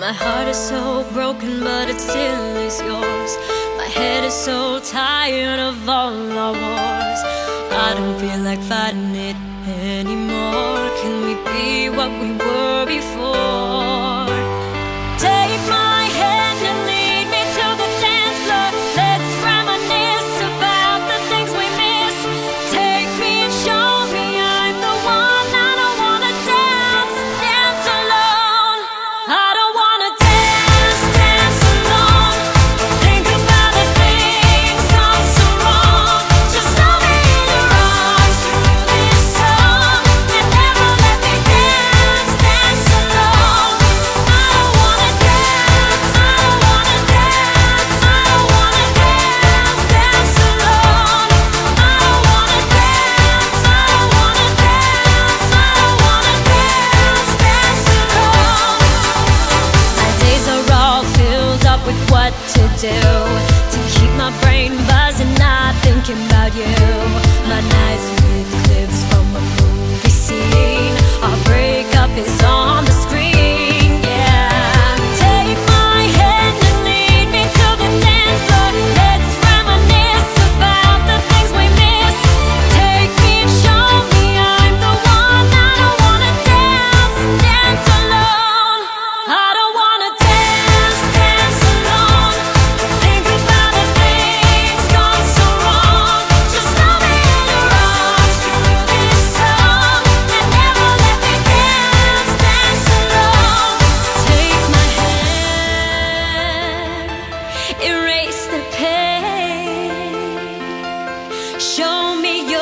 My heart is so broken, but it still is yours. My head is so tired of all our wars. I don't feel like fighting it anymore. Can we be what we were before? Take my hand and lead me to the dance floor. Let's reminisce about the things we miss. Take me and show me I'm the one. I don't wanna dance, dance alone. I don't wanna dance, dance alone. Think about the things gone so wrong. Just love me in your arms through this song, and never let me dance, dance alone. I don't wanna dance, I don't wanna dance, I don't wanna dance, dance alone. I don't wanna dance, I don't wanna dance, I don't wanna dance, dance alone. My days are all filled up with what to do, to keep my brain buzzing, not thinking about you. My nights with clips from a movie scene. Our breakup is on the screen, yeah. Take my hand and lead me to the dance floor. Let's reminisce about the things we miss. Take me and show me I'm the one. I don't wanna dance, dance alone. I don't wanna dance, dance alone. Think about the things gone so wrong. Just love me in your arms through this song, and never let me dance, dance alone. Take my hand, erase the pain. Show me